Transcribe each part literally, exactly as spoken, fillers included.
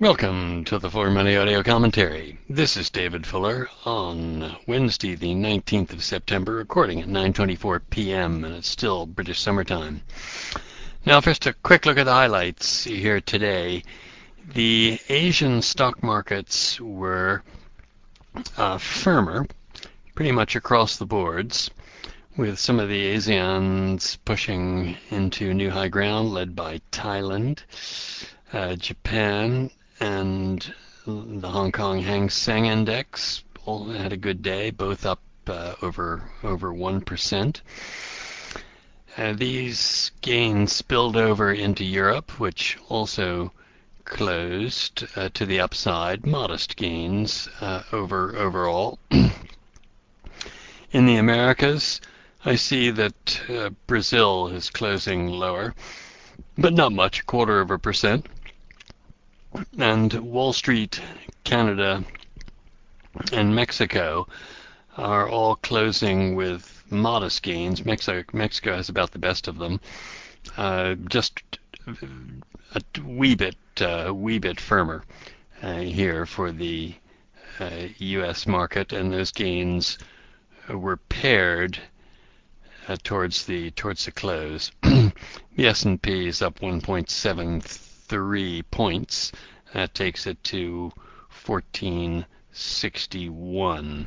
Welcome to the For Money Audio Commentary. This is David Fuller on Wednesday, the nineteenth of September, recording at nine twenty-four p m, and it's still British summertime. Now, first a quick look at the highlights here today. The Asian stock markets were uh, firmer, pretty much across the boards, with some of the ASEANs pushing into new high ground, led by Thailand, uh, Japan, and the Hong Kong Hang Seng Index all had a good day, both up uh, over over one percent. Uh, these gains spilled over into Europe, which also closed uh, to the upside, modest gains uh, over overall. In the Americas, I see that uh, Brazil is closing lower, but not much, a quarter of a percent. And Wall Street, Canada, and Mexico are all closing with modest gains. Mexico, Mexico has about the best of them, uh, just a wee bit, uh, wee bit firmer uh, here for the uh, U S market, and those gains were paired uh, towards the towards the close. The S and P is up one point seven three points. That takes it to fourteen sixty-one.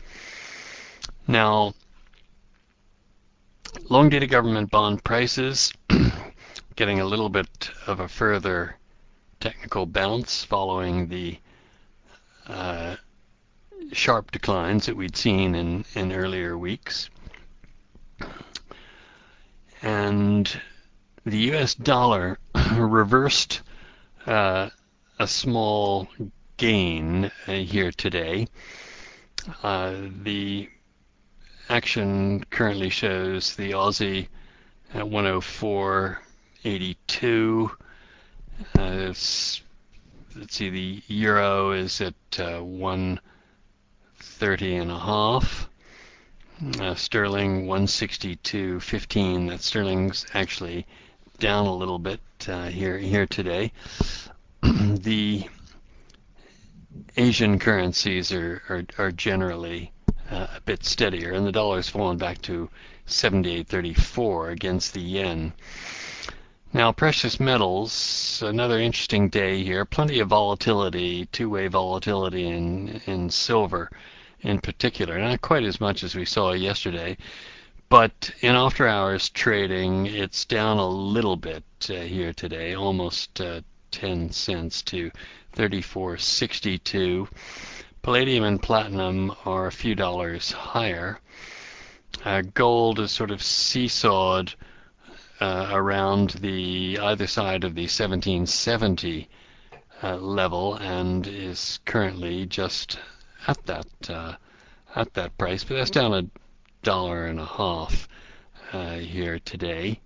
Now, long-dated government bond prices getting a little bit of a further technical bounce following the uh, sharp declines that we'd seen in, in earlier weeks. And the U S dollar reversed uh, a small gain uh, here today. Uh, the action currently shows the Aussie at one oh four eighty-two. Uh, let's see, the euro is at uh, one thirty and a half. Uh, sterling one sixty-two fifteen. That sterling's actually down a little bit uh, here here today. The Asian currencies are are, are generally uh, a bit steadier, and the dollar's fallen back to seventy-eight thirty-four against the yen. Now, precious metals, another interesting day here. Plenty of volatility, two-way volatility in in silver in particular. Not quite as much as we saw yesterday, but in after-hours trading, it's down a little bit uh, here today, almost uh, ten cents to thirty-four sixty-two. Palladium and platinum are a few dollars higher. Uh, gold is sort of seesawed uh, around the either side of the seventeen seventy uh, level and is currently just at that uh, at that price, but that's down a dollar and a half uh, here today.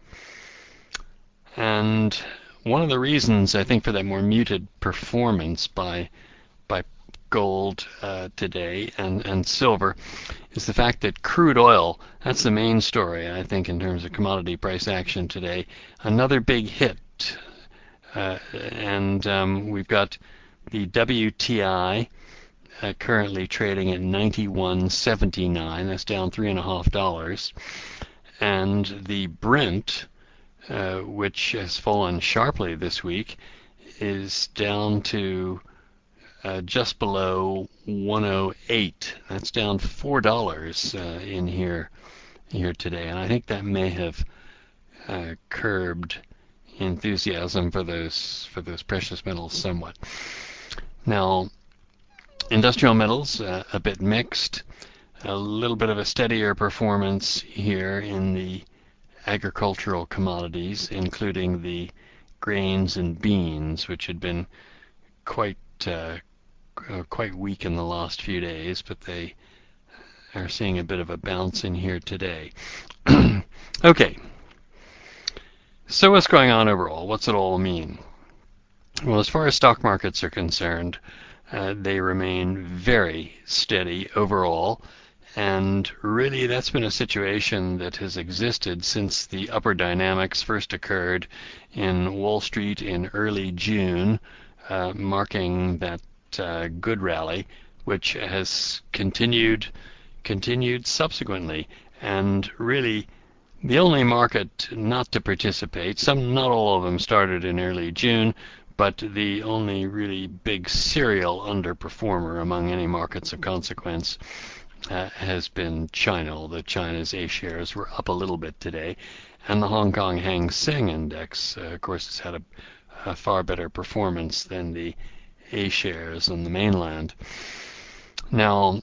And one of the reasons I think for that more muted performance by by gold uh, today and, and silver is the fact that crude oil, that's the main story I think in terms of commodity price action today. Another big hit, uh, and um, we've got the W T I uh, currently trading at ninety-one seventy-nine. That's down three and a half dollars, and the Brent, Uh, which has fallen sharply this week, is down to uh, just below one oh eight. That's down four dollars uh, in here here today, and I think that may have uh, curbed enthusiasm for those for those precious metals somewhat. Now, industrial metals uh, a bit mixed, a little bit of a steadier performance here in the agricultural commodities, including the grains and beans, which had been quite uh, uh, quite weak in the last few days, but they are seeing a bit of a bounce in here today. Okay, so what's going on overall? What's it all mean? Well, as far as stock markets are concerned, uh, they remain very steady overall. And really, that's been a situation that has existed since the upper dynamics first occurred in Wall Street in early June uh, marking that uh, good rally, which has continued continued subsequently. And really, the only market not to participate, some, not all of them started in early June, but the only really big serial underperformer among any markets of consequence uh, has been China, although China's A shares were up a little bit today. And the Hong Kong Hang Seng Index, uh, of course, has had a, a far better performance than the A shares on the mainland. Now,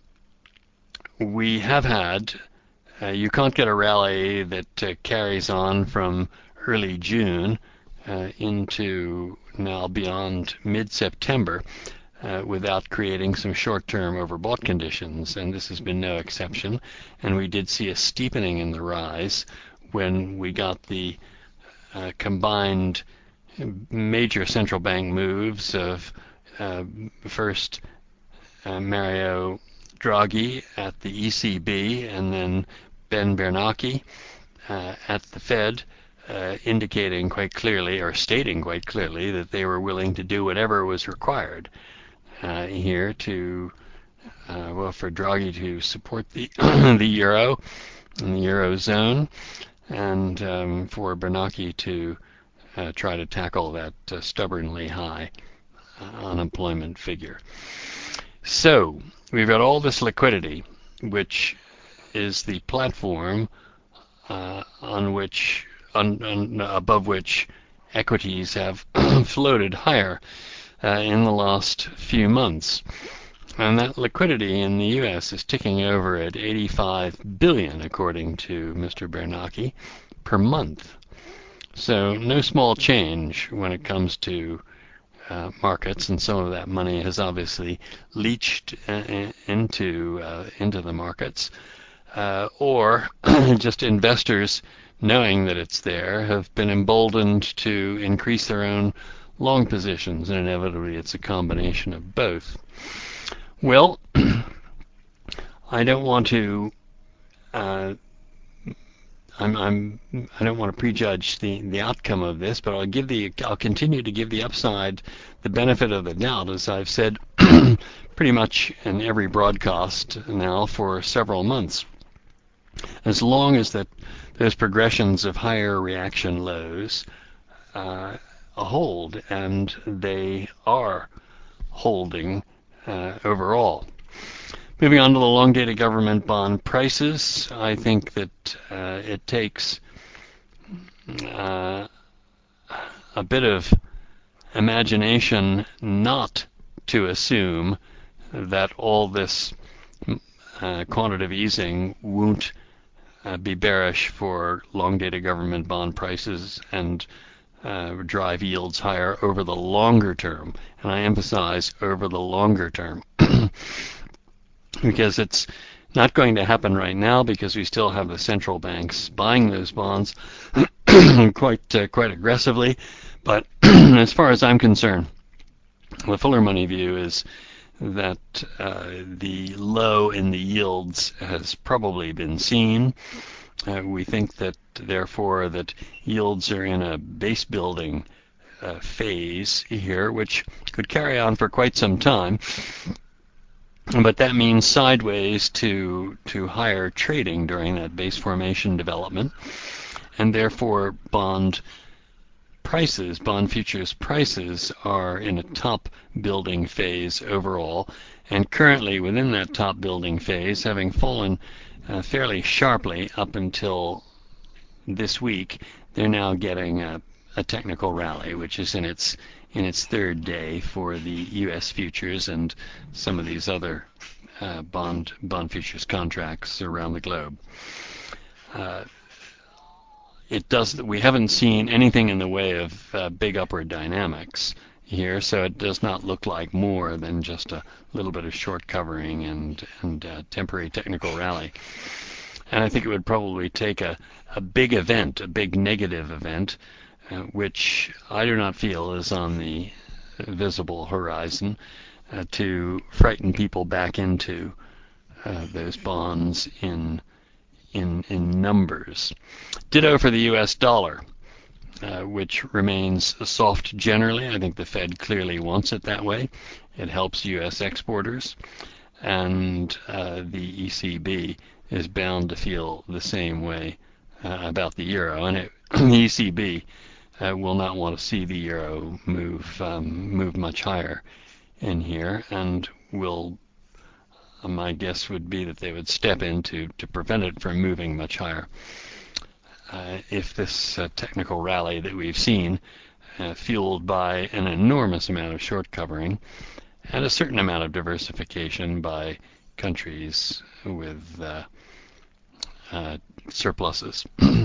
we have had, uh, you can't get a rally that uh, carries on from early June uh, into now beyond mid-September uh, without creating some short-term overbought conditions, and this has been no exception. And we did see a steepening in the rise when we got the uh, combined major central bank moves of uh, first uh, Mario Draghi at the E C B and then Ben Bernanke uh, at the Fed, uh, indicating quite clearly, or stating quite clearly, that they were willing to do whatever was required uh, here to, uh, well, for Draghi to support the the euro and the eurozone, and um, for Bernanke to uh, try to tackle that uh, stubbornly high uh, unemployment figure. So we've got all this liquidity, which is the platform uh, on which, on, on, above which equities have floated higher uh, in the last few months. And that liquidity in the U S is ticking over at eighty-five billion dollars, according to Mister Bernanke, per month. So no small change when it comes to Uh, markets, and some of that money has obviously leached uh, into uh, into the markets, uh, or just investors, knowing that it's there, have been emboldened to increase their own long positions, and inevitably it's a combination of both. Well, I don't want to uh, I'm, I'm, I don't want to prejudge the, the outcome of this, but I'll give the, I'll continue to give the upside the benefit of the doubt, as I've said pretty much in every broadcast now for several months. As long as that those progressions of higher reaction lows uh, hold, and they are holding uh, overall. Moving on to the long-dated government bond prices, I think that uh, it takes uh, a bit of imagination not to assume that all this uh, quantitative easing won't uh, be bearish for long-dated government bond prices and uh, drive yields higher over the longer term. And I emphasize over the longer term. Because it's not going to happen right now, because we still have the central banks buying those bonds quite uh, quite aggressively. But as far as I'm concerned, the fuller money view is that uh, the low in the yields has probably been seen. Uh, we think that, therefore, that yields are in a base building uh, phase here, which could carry on for quite some time. But that means sideways to to higher trading during that base formation development, and therefore bond prices, bond futures prices, are in a top building phase overall, and currently within that top building phase, having fallen uh, fairly sharply up until this week, they're now getting a, a technical rally, which is in its in its third day for the U S futures and some of these other uh, bond bond futures contracts around the globe. Uh, it does. We haven't seen anything in the way of uh, big upward dynamics here, so it does not look like more than just a little bit of short covering and and uh, temporary technical rally. And I think it would probably take a, a big event, a big negative event, uh, which I do not feel is on the visible horizon, uh, to frighten people back into uh, those bonds in in in numbers. Ditto for the U S dollar. uh, which remains soft generally. I think the Fed clearly wants it that way. It helps U S exporters, and uh, the E C B is bound to feel the same way uh, about the euro, and it, the E C B uh, will not want to see the euro move um, move much higher in here, and will uh, my guess would be that they would step in to, to prevent it from moving much higher. Uh, if this uh, technical rally that we've seen, uh, fueled by an enormous amount of short covering and a certain amount of diversification by countries with uh, uh, surpluses.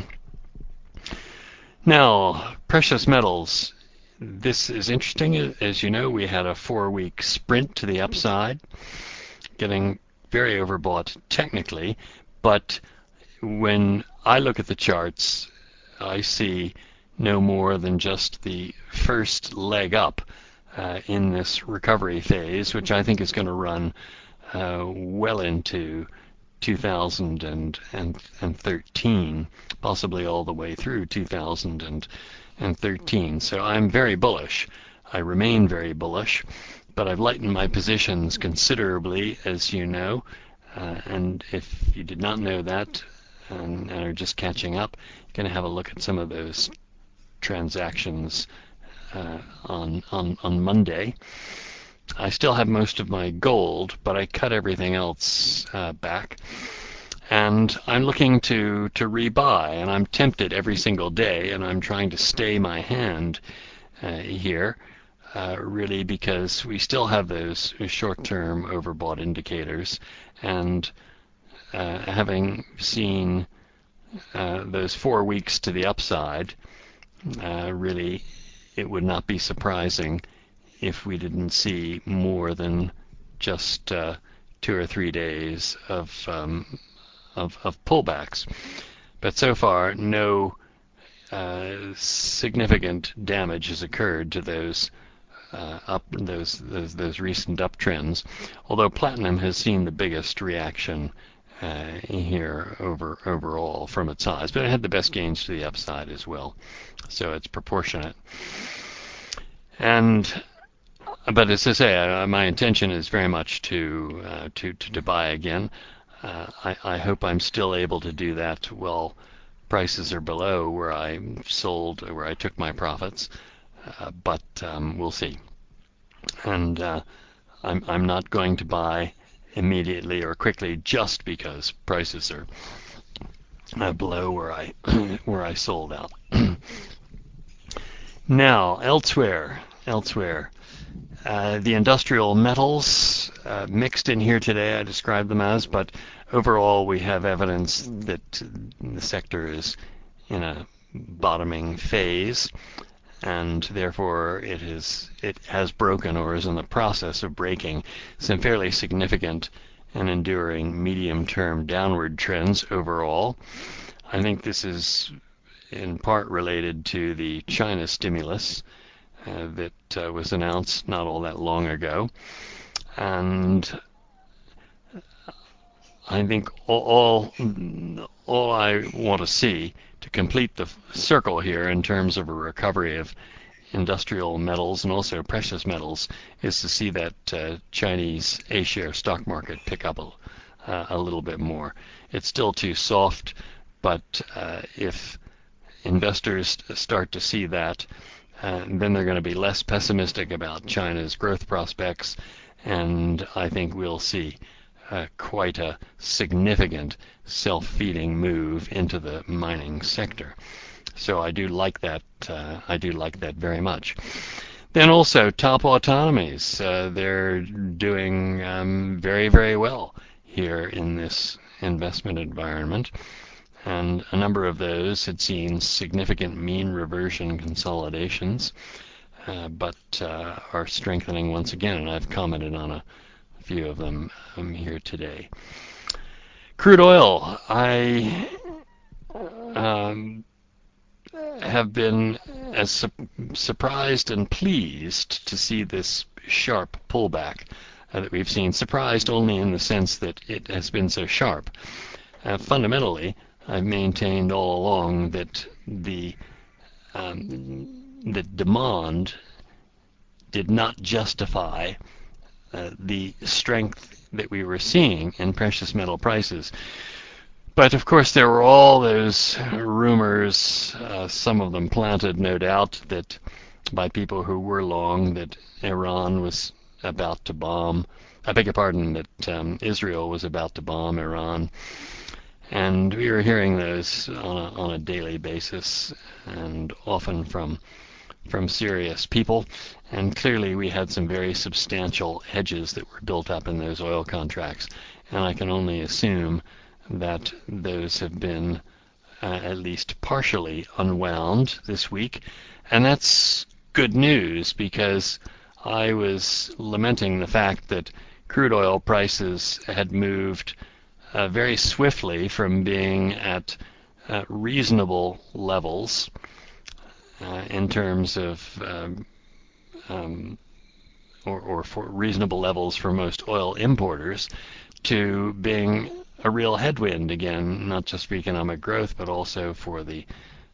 Now, precious metals. This is interesting. As you know, we had a four-week sprint to the upside, getting very overbought technically, but when I look at the charts, I see no more than just the first leg up uh, in this recovery phase, which I think is going to run uh, well into two thousand thirteen, possibly all the way through two thousand thirteen. So I'm very bullish. I remain very bullish, but I've lightened my positions considerably, as you know. Uh, and if you did not know that and, and are just catching up, you're going to have a look at some of those transactions uh, on, on on Monday. I still have most of my gold, but I cut everything else uh, back. And I'm looking to, to rebuy, and I'm tempted every single day, and I'm trying to stay my hand uh, here, uh, really because we still have those short-term overbought indicators. And uh, having seen uh, those four weeks to the upside, uh, really it would not be surprising if we didn't see more than just uh, two or three days of, um, of of pullbacks. But so far, no uh, significant damage has occurred to those uh, up those, those those recent uptrends. Although platinum has seen the biggest reaction uh, here over overall from its highs, but it had the best gains to the upside as well. So it's proportionate. And But as I say, uh, my intention is very much to uh, to, to to buy again. Uh, I, I hope I'm still able to do that while prices are below where I sold, where I took my profits. Uh, but um, we'll see. And uh, I'm I'm not going to buy immediately or quickly just because prices are uh, below where I where I sold out. Now elsewhere, elsewhere. Uh, the industrial metals uh, mixed in here today, I described them as, but overall we have evidence that the sector is in a bottoming phase, and therefore it is it has broken or is in the process of breaking some fairly significant and enduring medium-term downward trends overall. I think this is in part related to the China stimulus Uh, that uh, was announced not all that long ago, and I think all, all all I want to see to complete the circle here in terms of a recovery of industrial metals and also precious metals is to see that uh, Chinese A-share stock market pick up a, uh, a little bit more. It's still too soft, but uh, if investors start to see that, Uh, then they're going to be less pessimistic about China's growth prospects, and I think we'll see uh, quite a significant self-feeding move into the mining sector. So I do like that. Uh, I do like that very much. Then also top autonomies. Uh, they're doing um, very, very well here in this investment environment. And a number of those had seen significant mean reversion consolidations, uh, but uh, are strengthening once again, and I've commented on a few of them um, here today. Crude oil, I um, have been as su- surprised and pleased to see this sharp pullback uh, that we've seen. Surprised only in the sense that it has been so sharp. Uh, fundamentally, I've maintained all along that the um, the demand did not justify uh, the strength that we were seeing in precious metal prices. But of course, there were all those rumors, uh, some of them planted, no doubt, that by people who were long, that Iran was about to bomb. I beg your pardon, that um, Israel was about to bomb Iran. And we were hearing those on a, on a daily basis, and often from from serious people. And clearly, we had some very substantial hedges that were built up in those oil contracts. And I can only assume that those have been uh, at least partially unwound this week. And that's good news, because I was lamenting the fact that crude oil prices had moved uh, very swiftly from being at uh, reasonable levels uh, in terms of um, um, or, or for reasonable levels for most oil importers, to being a real headwind again, not just for economic growth, but also for the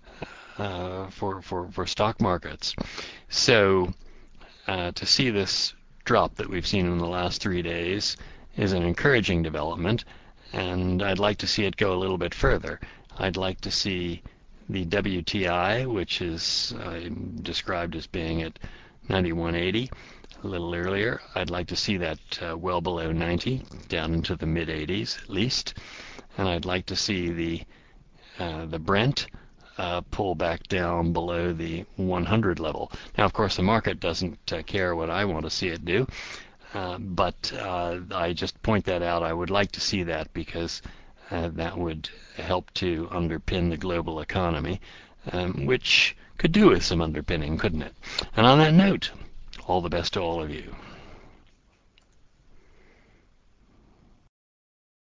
uh, for, for for stock markets. So uh, to see this drop that we've seen in the last three days is an encouraging development, and I'd like to see it go a little bit further. I'd like to see the W T I, which is uh, described as being at ninety-one eighty a little earlier. I'd like to see that uh, well below ninety, down into the mid eighties at least, and I'd like to see the uh, the Brent uh, pull back down below the one hundred level. Now, of course, the market doesn't uh, care what I want to see it do, uh, but uh, I just point that out. I would like to see that, because uh, that would help to underpin the global economy, um, which could do with some underpinning, couldn't it? And on that note, all the best to all of you.